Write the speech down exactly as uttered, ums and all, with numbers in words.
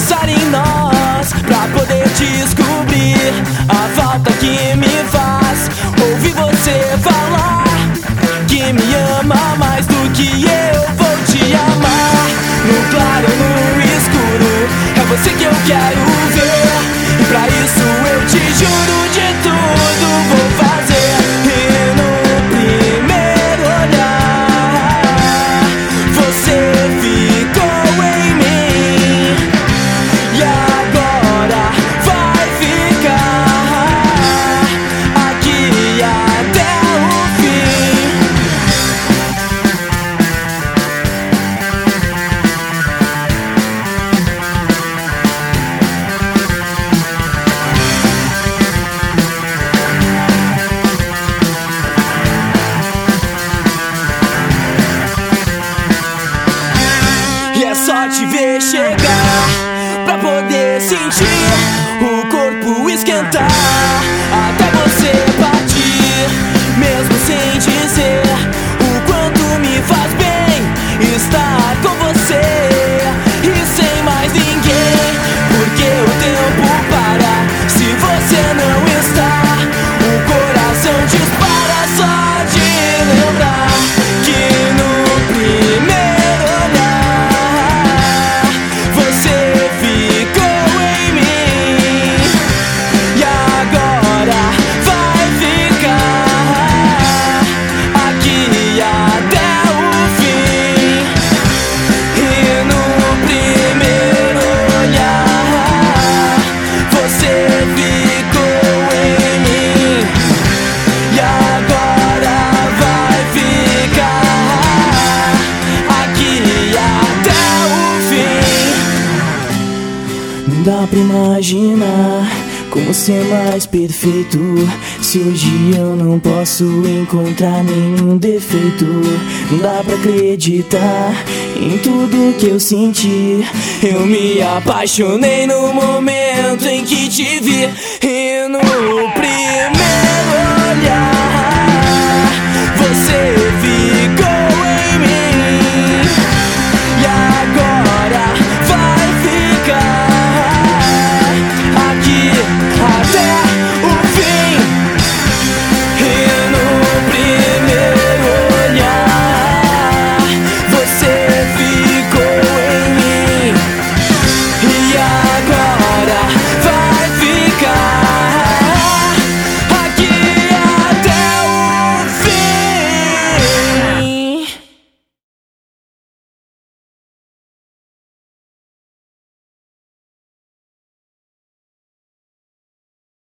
pensar em nós, pra poder descobrir a falta que me faz ouvir você falar que me ama mais do que eu vou te amar. No claro ou no escuro, é você que eu quero ver, e pra isso eu te juro de tudo vou fazer. E no primeiro olhar você ficou em mim, e agora vai ficar aqui até o fim. E é só te ver chegar pra poder sentir o corpo esquentar até você partir, mesmo sem dizer o quanto me faz bem estar com você e sem mais ninguém. Porque o tempo para se você não está, o coração dispara só de lembrar que no primeiro olhar você ficou em mim, e agora vai ficar aqui até o fim. E no primeiro olhar você ficou em mim, e agora vai ficar aqui até o fim. Não dá pra imaginar como ser mais perfeito, se hoje eu não posso encontrar nenhum defeito. Não dá pra acreditar em tudo que eu senti. Eu me apaixonei no momento em que te vi, e no primeiro